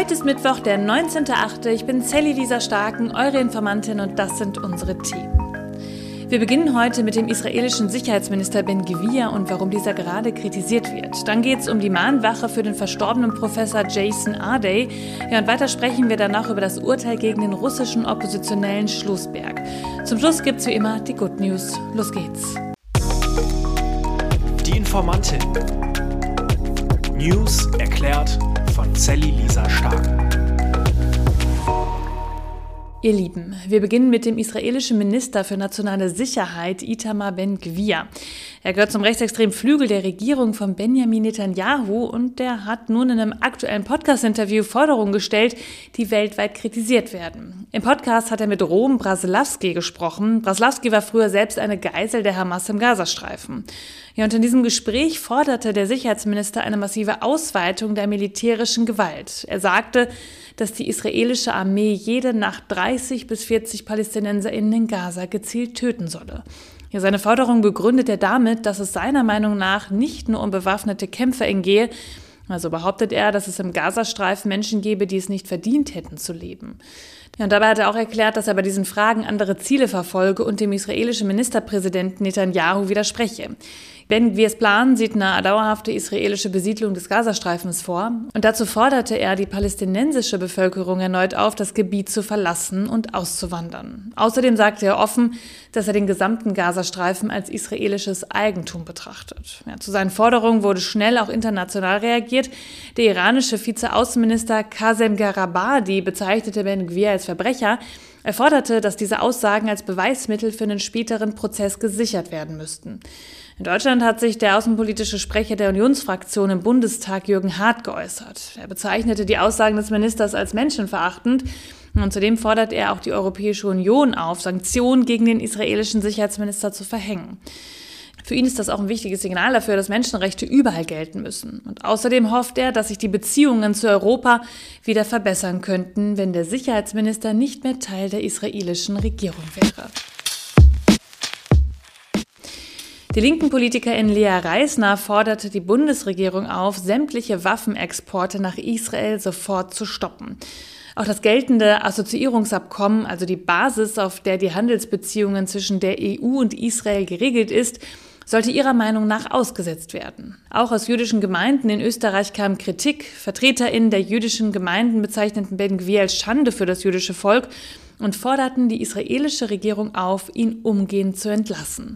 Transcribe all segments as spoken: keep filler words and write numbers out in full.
Heute ist Mittwoch, der neunzehnter achte Ich bin Sally Lisa Starken, eure Informantin, und das sind unsere Themen. Wir beginnen heute mit dem israelischen Sicherheitsminister Ben-Gvir und warum dieser gerade kritisiert wird. Dann geht es um die Mahnwache für den verstorbenen Professor Jason Ardey. Ja, und weiter sprechen wir danach über das Urteil gegen den russischen Oppositionellen Schlusberg. Zum Schluss gibt es wie immer die Good News. Los geht's. Die Informantin. News erklärt von Sally Lisa Starken. Ihr Lieben, wir beginnen mit dem israelischen Minister für nationale Sicherheit, Itamar Ben-Gvir. Er gehört zum rechtsextremen Flügel der Regierung von Benjamin Netanyahu und der hat nun in einem aktuellen Podcast-Interview Forderungen gestellt, die weltweit kritisiert werden. Im Podcast hat er mit Rom Braslawski gesprochen. Braslawski war früher selbst eine Geisel der Hamas im Gazastreifen. Ja, und in diesem Gespräch forderte der Sicherheitsminister eine massive Ausweitung der militärischen Gewalt. Er sagte, dass die israelische Armee jede Nacht dreißig bis vierzig PalästinenserInnen in Gaza gezielt töten solle. Ja, seine Forderung begründet er damit, dass es seiner Meinung nach nicht nur um bewaffnete KämpferInnen gehe. Also behauptet er, dass es im Gazastreifen Menschen gebe, die es nicht verdient hätten zu leben. Ja, und dabei hat er auch erklärt, dass er bei diesen Fragen andere Ziele verfolge und dem israelischen Ministerpräsidenten Netanyahu widerspreche. Ben-Gvirs Plan sieht eine dauerhafte israelische Besiedlung des Gazastreifens vor. Und dazu forderte er die palästinensische Bevölkerung erneut auf, das Gebiet zu verlassen und auszuwandern. Außerdem sagte er offen, dass er den gesamten Gazastreifen als israelisches Eigentum betrachtet. Ja, zu seinen Forderungen wurde schnell auch international reagiert. Der iranische Vizeaußenminister Qasem Gharibabadi bezeichnete Ben-Gvir als Verbrecher. Er forderte, dass diese Aussagen als Beweismittel für einen späteren Prozess gesichert werden müssten. In Deutschland hat sich der außenpolitische Sprecher der Unionsfraktion im Bundestag, Jürgen Hart, geäußert. Er bezeichnete die Aussagen des Ministers als menschenverachtend und zudem fordert er auch die Europäische Union auf, Sanktionen gegen den israelischen Sicherheitsminister zu verhängen. Für ihn ist das auch ein wichtiges Signal dafür, dass Menschenrechte überall gelten müssen. Und außerdem hofft er, dass sich die Beziehungen zu Europa wieder verbessern könnten, wenn der Sicherheitsminister nicht mehr Teil der israelischen Regierung wäre. Die linken Politikerin Lea Reisner forderte die Bundesregierung auf, sämtliche Waffenexporte nach Israel sofort zu stoppen. Auch das geltende Assoziierungsabkommen, also die Basis, auf der die Handelsbeziehungen zwischen der E U und Israel geregelt ist, sollte ihrer Meinung nach ausgesetzt werden. Auch aus jüdischen Gemeinden in Österreich kam Kritik. VertreterInnen der jüdischen Gemeinden bezeichneten Ben-Gvir als Schande für das jüdische Volk und forderten die israelische Regierung auf, ihn umgehend zu entlassen.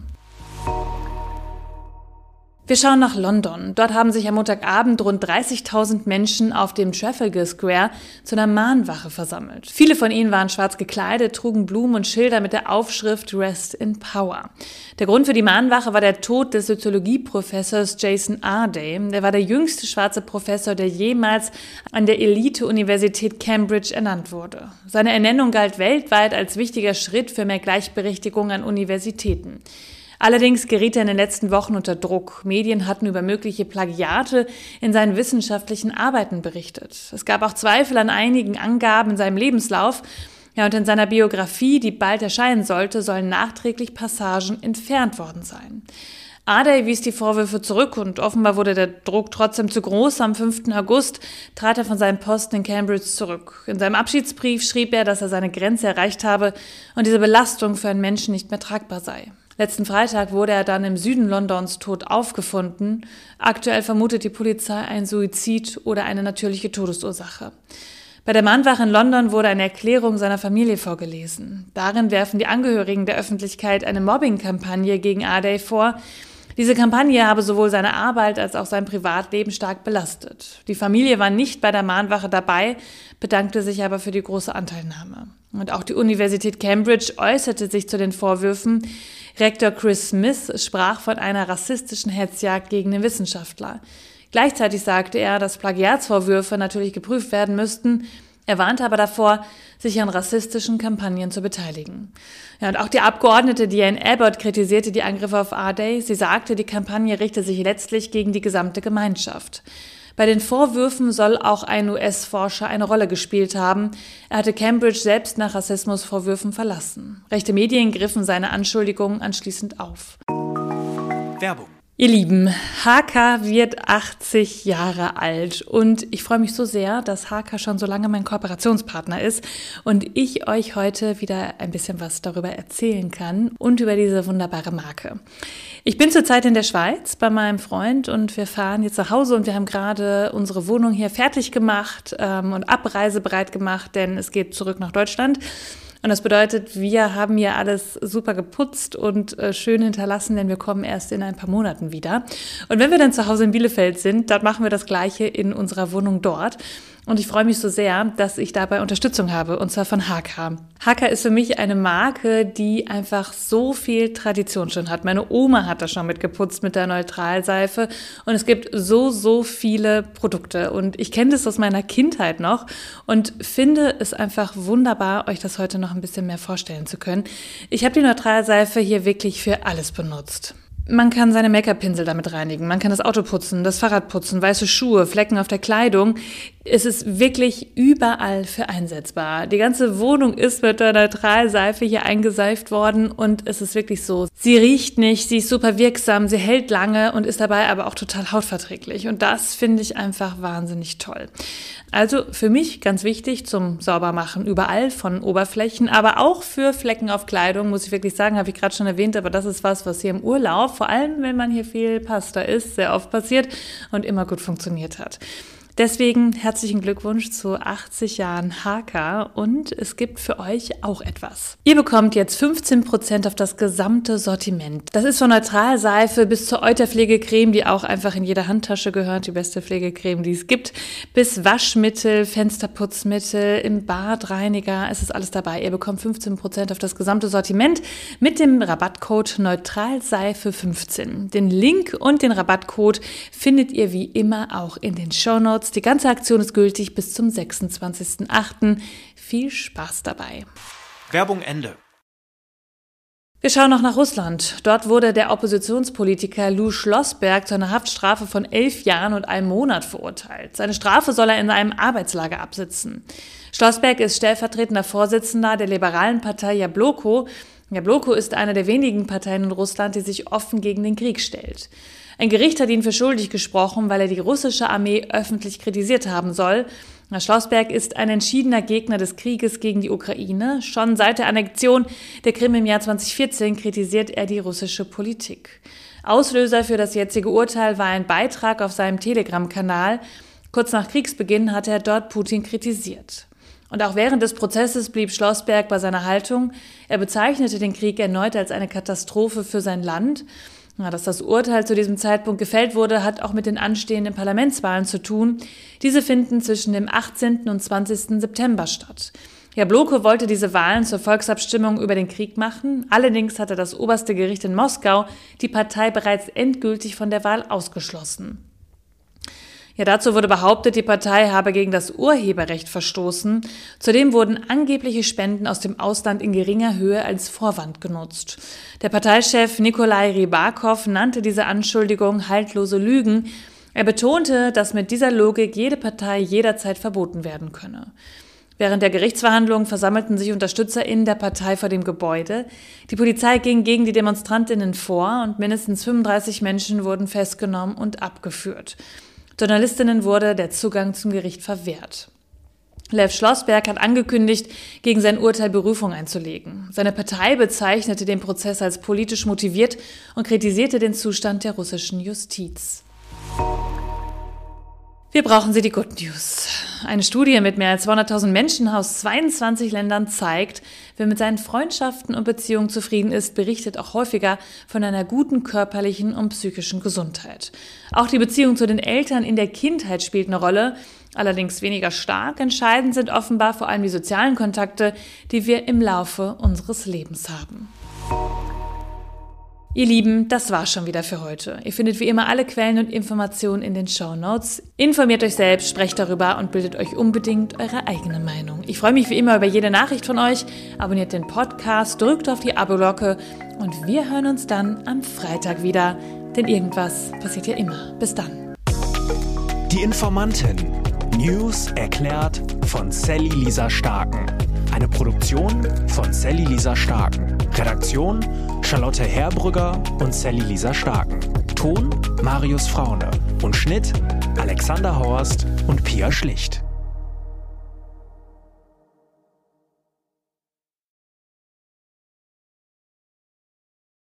Wir schauen nach London. Dort haben sich am Montagabend rund dreißigtausend Menschen auf dem Trafalgar Square zu einer Mahnwache versammelt. Viele von ihnen waren schwarz gekleidet, trugen Blumen und Schilder mit der Aufschrift Rest in Power. Der Grund für die Mahnwache war der Tod des Soziologieprofessors Jason Ardey. Er war der jüngste schwarze Professor, der jemals an der Elite-Universität Cambridge ernannt wurde. Seine Ernennung galt weltweit als wichtiger Schritt für mehr Gleichberechtigung an Universitäten. Allerdings geriet er in den letzten Wochen unter Druck. Medien hatten über mögliche Plagiate in seinen wissenschaftlichen Arbeiten berichtet. Es gab auch Zweifel an einigen Angaben in seinem Lebenslauf. Ja, und in seiner Biografie, die bald erscheinen sollte, sollen nachträglich Passagen entfernt worden sein. Ardey wies die Vorwürfe zurück und offenbar wurde der Druck trotzdem zu groß. Am fünften August trat er von seinem Posten in Cambridge zurück. In seinem Abschiedsbrief schrieb er, dass er seine Grenze erreicht habe und diese Belastung für einen Menschen nicht mehr tragbar sei. Letzten Freitag wurde er dann im Süden Londons tot aufgefunden. Aktuell vermutet die Polizei einen Suizid oder eine natürliche Todesursache. Bei der Mahnwache in London wurde eine Erklärung seiner Familie vorgelesen. Darin werfen die Angehörigen der Öffentlichkeit eine Mobbing-Kampagne gegen Ardey vor. Diese Kampagne habe sowohl seine Arbeit als auch sein Privatleben stark belastet. Die Familie war nicht bei der Mahnwache dabei, bedankte sich aber für die große Anteilnahme. Und auch die Universität Cambridge äußerte sich zu den Vorwürfen. Rektor Chris Smith sprach von einer rassistischen Hetzjagd gegen den Wissenschaftler. Gleichzeitig sagte er, dass Plagiatsvorwürfe natürlich geprüft werden müssten. Er warnte aber davor, sich an rassistischen Kampagnen zu beteiligen. Ja, und auch die Abgeordnete Diane Abbott kritisierte die Angriffe auf Ardey. Sie sagte, die Kampagne richte sich letztlich gegen die gesamte Gemeinschaft. Bei den Vorwürfen soll auch ein U S-Forscher eine Rolle gespielt haben. Er hatte Cambridge selbst nach Rassismusvorwürfen verlassen. Rechte Medien griffen seine Anschuldigungen anschließend auf. Werbung. Ihr Lieben, H K wird achtzig Jahre alt und ich freue mich so sehr, dass H K schon so lange mein Kooperationspartner ist und ich euch heute wieder ein bisschen was darüber erzählen kann und über diese wunderbare Marke. Ich bin zurzeit in der Schweiz bei meinem Freund und wir fahren jetzt nach Hause und wir haben gerade unsere Wohnung hier fertig gemacht ähm, und abreisebereit gemacht, denn es geht zurück nach Deutschland. Und das bedeutet, wir haben hier alles super geputzt und äh, schön hinterlassen, denn wir kommen erst in ein paar Monaten wieder. Und wenn wir dann zu Hause in Bielefeld sind, dann machen wir das Gleiche in unserer Wohnung dort. Und ich freue mich so sehr, dass ich dabei Unterstützung habe, und zwar von H K. H K ist für mich eine Marke, die einfach so viel Tradition schon hat. Meine Oma hat das schon mitgeputzt mit der Neutralseife und es gibt so, so viele Produkte. Und ich kenne das aus meiner Kindheit noch und finde es einfach wunderbar, euch das heute noch ein bisschen mehr vorstellen zu können. Ich habe die Neutralseife hier wirklich für alles benutzt. Man kann seine Make-up-Pinsel damit reinigen, man kann das Auto putzen, das Fahrrad putzen, weiße Schuhe, Flecken auf der Kleidung. Es ist wirklich überall für einsetzbar. Die ganze Wohnung ist mit der Neutralseife hier eingeseift worden und es ist wirklich so. Sie riecht nicht, sie ist super wirksam, sie hält lange und ist dabei aber auch total hautverträglich. Und das finde ich einfach wahnsinnig toll. Also für mich ganz wichtig zum Saubermachen überall von Oberflächen, aber auch für Flecken auf Kleidung, muss ich wirklich sagen, habe ich gerade schon erwähnt, aber das ist was, was hier im Urlaub, vor allem wenn man hier viel Pasta isst, sehr oft passiert und immer gut funktioniert hat. Deswegen herzlichen Glückwunsch zu achtzig Jahren H K und es gibt für euch auch etwas. Ihr bekommt jetzt fünfzehn Prozent auf das gesamte Sortiment. Das ist von Neutralseife bis zur Euterpflegecreme, die auch einfach in jede Handtasche gehört, die beste Pflegecreme, die es gibt, bis Waschmittel, Fensterputzmittel, im Bad, Reiniger, es ist alles dabei. Ihr bekommt fünfzehn Prozent auf das gesamte Sortiment mit dem Rabattcode Neutralseife fünfzehn. Den Link und den Rabattcode findet ihr wie immer auch in den Shownotes. Die ganze Aktion ist gültig bis zum sechsundzwanzigsten achten Viel Spaß dabei. Werbung Ende. Wir schauen noch nach Russland. Dort wurde der Oppositionspolitiker Lou Schlossberg zu einer Haftstrafe von elf Jahren und einem Monat verurteilt. Seine Strafe soll er in einem Arbeitslager absitzen. Schlossberg ist stellvertretender Vorsitzender der liberalen Partei Jabloko. Jabloko ist eine der wenigen Parteien in Russland, die sich offen gegen den Krieg stellt. Ein Gericht hat ihn für schuldig gesprochen, weil er die russische Armee öffentlich kritisiert haben soll. Herr Schlossberg ist ein entschiedener Gegner des Krieges gegen die Ukraine. Schon seit der Annexion der Krim im Jahr zweitausendvierzehn kritisiert er die russische Politik. Auslöser für das jetzige Urteil war ein Beitrag auf seinem Telegram-Kanal. Kurz nach Kriegsbeginn hat er dort Putin kritisiert. Und auch während des Prozesses blieb Schlossberg bei seiner Haltung. Er bezeichnete den Krieg erneut als eine Katastrophe für sein Land. Ja, dass das Urteil zu diesem Zeitpunkt gefällt wurde, hat auch mit den anstehenden Parlamentswahlen zu tun. Diese finden zwischen dem achtzehnten und zwanzigsten September statt. Jabloko wollte diese Wahlen zur Volksabstimmung über den Krieg machen. Allerdings hatte das oberste Gericht in Moskau die Partei bereits endgültig von der Wahl ausgeschlossen. Ja, dazu wurde behauptet, die Partei habe gegen das Urheberrecht verstoßen. Zudem wurden angebliche Spenden aus dem Ausland in geringer Höhe als Vorwand genutzt. Der Parteichef Nikolai Rybakov nannte diese Anschuldigung haltlose Lügen. Er betonte, dass mit dieser Logik jede Partei jederzeit verboten werden könne. Während der Gerichtsverhandlungen versammelten sich UnterstützerInnen der Partei vor dem Gebäude. Die Polizei ging gegen die DemonstrantInnen vor und mindestens fünfunddreißig Menschen wurden festgenommen und abgeführt. Journalistinnen wurde der Zugang zum Gericht verwehrt. Lev Schlossberg hat angekündigt, gegen sein Urteil Berufung einzulegen. Seine Partei bezeichnete den Prozess als politisch motiviert und kritisierte den Zustand der russischen Justiz. Wir brauchen sie die Good News. Eine Studie mit mehr als zweihunderttausend Menschen aus zweiundzwanzig Ländern zeigt, wer mit seinen Freundschaften und Beziehungen zufrieden ist, berichtet auch häufiger von einer guten körperlichen und psychischen Gesundheit. Auch die Beziehung zu den Eltern in der Kindheit spielt eine Rolle, allerdings weniger stark. Entscheidend sind offenbar vor allem die sozialen Kontakte, die wir im Laufe unseres Lebens haben. Ihr Lieben, das war's schon wieder für heute. Ihr findet wie immer alle Quellen und Informationen in den Shownotes. Informiert euch selbst, sprecht darüber und bildet euch unbedingt eure eigene Meinung. Ich freue mich wie immer über jede Nachricht von euch. Abonniert den Podcast, drückt auf die Abo-Glocke und wir hören uns dann am Freitag wieder. Denn irgendwas passiert ja immer. Bis dann. Die Informantin. News erklärt von Sally Lisa Starken. Eine Produktion von Sally Lisa Starken. Redaktion Charlotte Herbrügger und Sally Lisa Starken. Ton Marius Fraune und Schnitt Alexander Horst und Pia Schlicht.